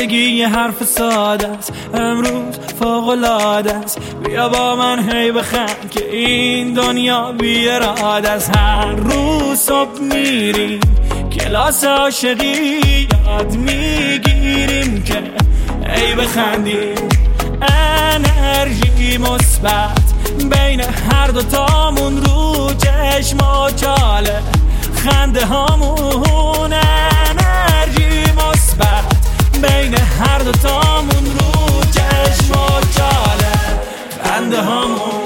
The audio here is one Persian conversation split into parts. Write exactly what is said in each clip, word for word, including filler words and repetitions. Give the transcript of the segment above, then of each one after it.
زندگی یه حرف ساده است، امروز فوق‌العاده است. بیا با من هی بخند که این دنیا بی اراده است. هر روز صبح میریم کلاس عاشقی، یاد میگیریم که هی بخندیم. انرژی مثبت بین هر دوتامون، رو چشم و چاله خنده هامون. انرژی مثبت بین هر دوتامون، رو چشم و چاله خنده هامون.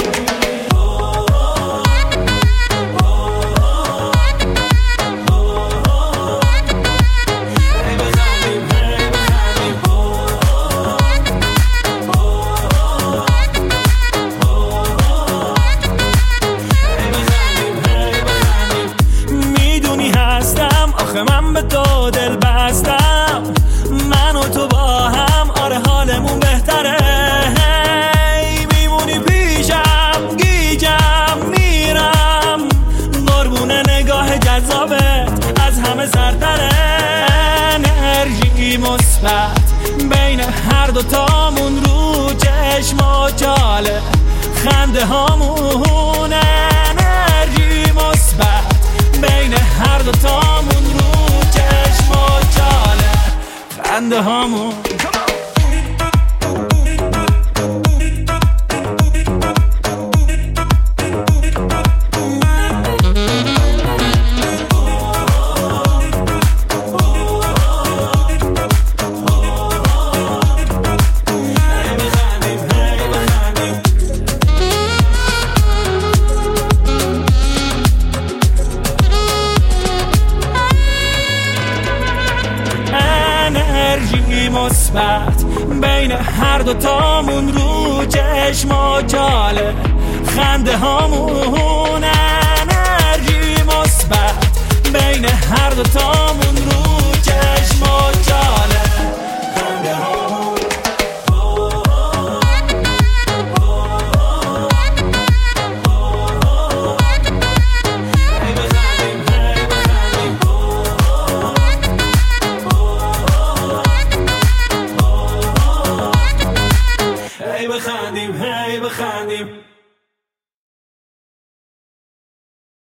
من به تو دل بستم، من و تو با هم، آره حالمون بهتره. هی میمونی پیشم، گیجم میرم، قربون نگاه جذابت از همه سرتره. انرژی مثبت بین هر دوتامون، رو چشم و چاله خنده هامون. انرژی مثبت بین هر دوتامون، رو چشم و چاله خنده هامون. انرژی مثبت بین هر دوتامون، رو چشم و چاله خنده هامون. انرژی مثبت بین هر دوتامون، رو چشم و